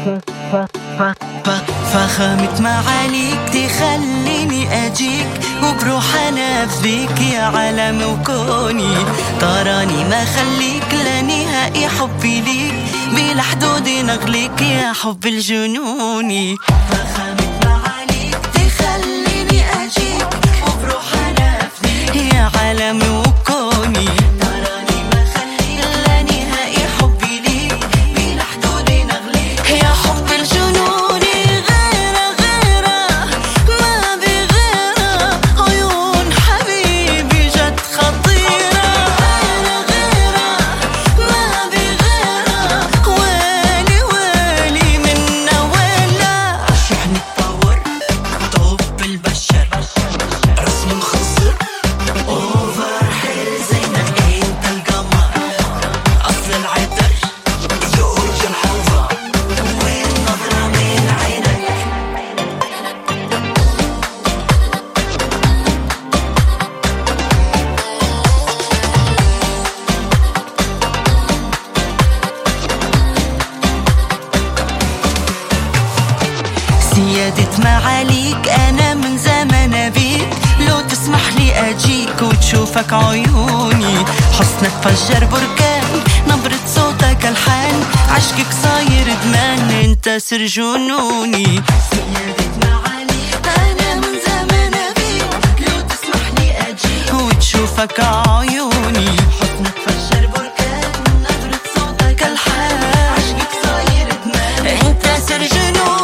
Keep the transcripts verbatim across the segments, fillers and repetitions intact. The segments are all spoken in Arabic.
فخامة معاليك تخليني أجيك وبروح أنفذيك يا عالم وكوني. تراني ما خليك لنهائي حبي ليك بلا حدود نغليك يا حب الجنوني. فخامة معاليك تخليني أجيك وبروح أنفذيك يا عالم وكوني. تراني ما خليك لنهائي حبي ليك بلا حدود نغليك يا حب الجنوني. سيادة معاليك أنا من زمان أبيك، لو تسمح لي أجيك وتشوفك عيوني. حسنك فجر بركان، نبرة صوتك الحان، عشقك صاير ادمان، انت سر جنوني. سيادة معاليك أنا من زمان أبيك، لو تسمح لي أجيك وتشوفك عيوني. حسنك فجر بركان، نبرة صوتك الحان، عشقك صاير ادمان، انت سر جنوني.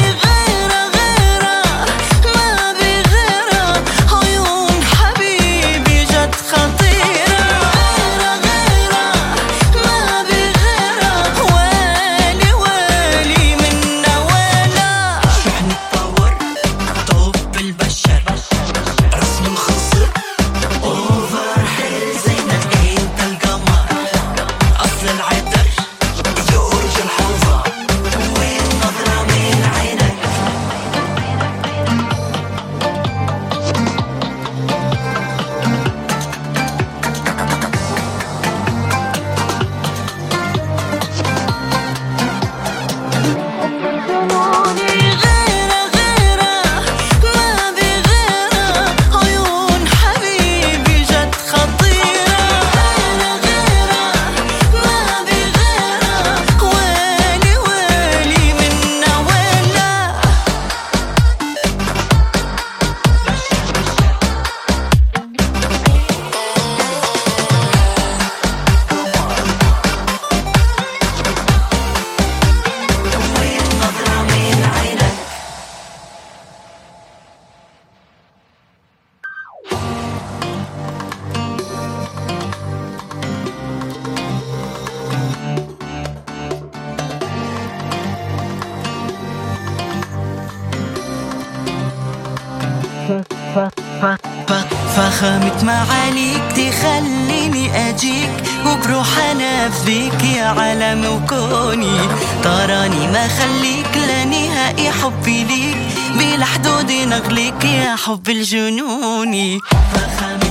فخامة معاليك تخليني أجيك وبروح أنفذيك يا عالم وكوني. تراني ما خليك لنهائي حبي ليك بلا حدود نغليك يا حب الجنوني.